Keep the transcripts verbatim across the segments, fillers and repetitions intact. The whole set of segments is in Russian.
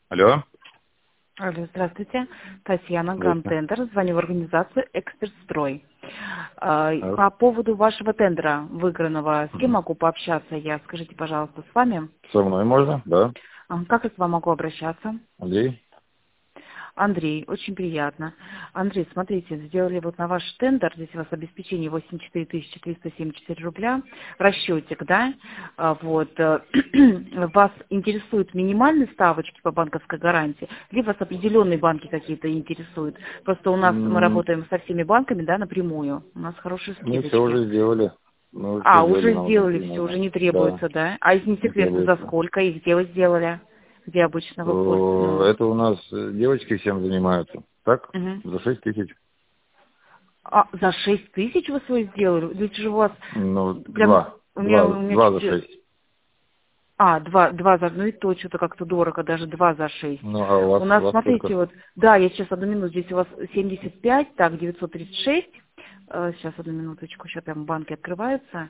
Алло. Алло, здравствуйте. Татьяна, Здравствуйте. Гранд-тендер. Звоню в организацию «Экспертстрой». А, Так. По поводу вашего тендера выигранного, с кем Мгм. могу пообщаться я? Скажите, пожалуйста, с вами? Со мной можно? Да. А, Как я к вам могу обращаться? Андрей? Андрей, очень приятно. Андрей, смотрите, сделали вот на ваш тендер, здесь у вас обеспечение восемьдесят четыре тысячи триста семьдесят четыре рубля, расчетик, да, А, вот, э, вас интересуют минимальные ставочки по банковской гарантии, либо вас определенные банки какие-то интересуют? Просто у нас, мы М, работаем со всеми банками, да, напрямую, у нас хорошие Мы все скидочки. уже сделали. Мы все А, сделали, уже нам уже сделали ничего не все, уже нужно. не Да, требуется, да? А если не не секрет, за требуется. сколько и где вы сделали? Где обычно вы пользуетесь? О, Ну, Это у нас э, девочки всем занимаются. Так? мгм. За шесть тысяч. А, за шесть тысяч вы свой сделали? Ведь же у вас Ну, прям, два. у меня, Два, у меня два за чуть... шесть. А, два, два за, ну и то что-то как-то дорого, даже два за шесть. Ну, а у вас, У у нас, вас смотрите, сколько? вот, да, я сейчас одну минуту, здесь у вас семьдесят пять, так, девятьсот тридцать шесть. Э, сейчас одну минуточку, сейчас там банки открываются.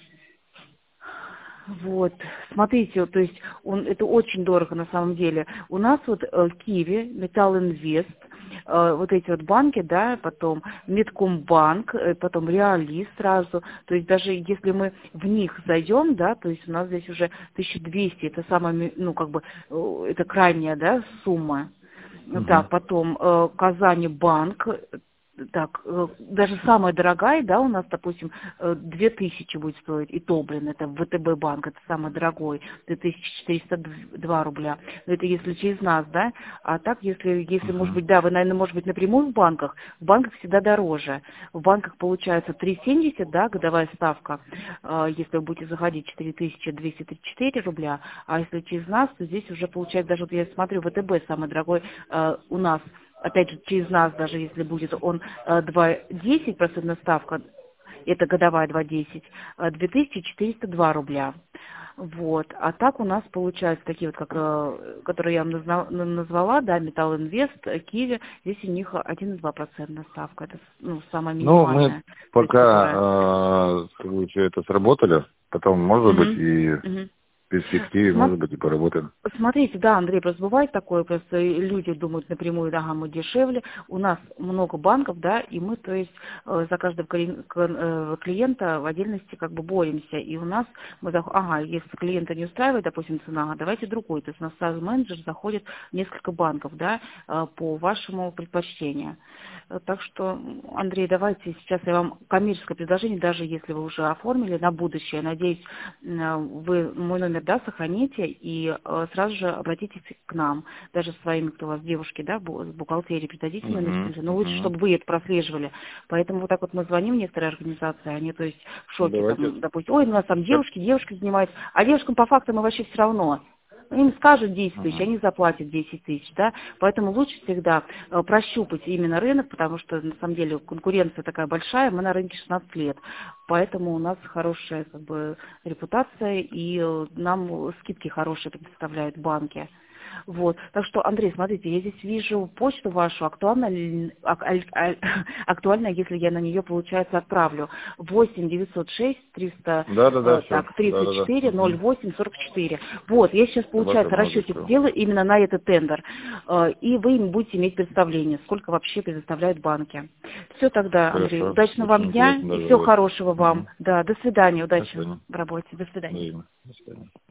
Вот, смотрите, вот, то есть он, это очень дорого на самом деле. У нас вот э, Киви, Металл Инвест, э, вот эти вот банки, да, потом Медкомбанк, э, потом Реали сразу. То есть даже если мы в них зайдем, да, то есть у нас здесь уже тысяча двести, это самая, ми- ну как бы, э, это крайняя, да, сумма. Угу. Так, потом э, Казани банк, так, э, даже самая дорогая, да, у нас, допустим, э, две тысячи будет стоить, и то, блин, это ВТБ банк, это самый дорогой, две тысячи четыреста два рубля. Но это если через нас, да, а так, если, если, может Угу. быть, да, вы, наверное, может быть, напрямую в банках, в банках всегда дороже. В банках получается три семьдесят, да, годовая ставка, э, если вы будете заходить четыре тысячи двести тридцать четыре рубля, а если через нас, то здесь уже получается, даже вот я смотрю, ВТБ самый дорогой э, у нас, опять же, через нас, даже если будет он э, два десять процентная ставка, это годовая два десять, э, две тысячи четыреста два рубля. Вот. А так у нас получается такие вот, как, э, которые я вам назна- на- назвала, да, Металл Инвест, э, Киви, здесь у них один и два процентная ставка, это ну, самая Ну, мы минимальная, то есть которая... пока э, как бы, всё это сработали, потом, может быть, Мгм. и в Мгм. перспективе, Смо- может быть, и поработаем. Смотрите, да, Андрей, просто бывает такое, просто люди думают напрямую, да, мы дешевле. У нас много банков, да, и мы, то есть, э, за каждого клиен- клиен- э, клиента в отдельности как бы боремся. И у нас, мы, зах- ага, если клиента не устраивает, допустим, цена, ага, давайте другой. То есть у нас сразу менеджер заходит в несколько банков, да, э, по вашему предпочтению. Э, Так что, Андрей, давайте сейчас я вам коммерческое предложение, даже если вы уже оформили на будущее, надеюсь, э, вы мой номер, да, сохраните и э, сразу же обратитесь к нам, даже с своими, кто у вас девушки, да, бу- с бухгалтерии, придадите номер Угу, телефона, но лучше, угу. чтобы вы это прослеживали. Поэтому вот так вот мы звоним в некоторые организации, они, то есть, в шоке, Давайте. там, допустим, ой, у нас там Как? девушки, девушки занимаются, а девушкам по факту мы вообще все равно. Им скажут десять тысяч, Угу. они заплатят десять тысяч, да, поэтому лучше всегда э, прощупать именно рынок, потому что на самом деле конкуренция такая большая, мы на рынке шестнадцать лет, поэтому у нас хорошая как бы репутация и э, нам скидки хорошие предоставляют банки. Вот. Так что, Андрей, смотрите, я здесь вижу почту вашу, актуально, ли- ак- аль- аль- актуально, если я на нее, получается, отправлю. восемь девятьсот шесть триста, Да, да, да, э, все. так, Да, тридцать да, да. четыре ноль Угу. восемь сорок четыре. Вот, я сейчас, Я вашу получается, молодость расчетик открыл. сделаю именно на этот тендер. Э, И вы им будете иметь представление, сколько вообще предоставляют банки. Все тогда, Андрей, Хорошо. удачного вам Очень дня интересно и даже всего работать. хорошего вам. Угу. Да, до свидания, До удачи свидания. в работе. До свидания. Взаимно. До свидания.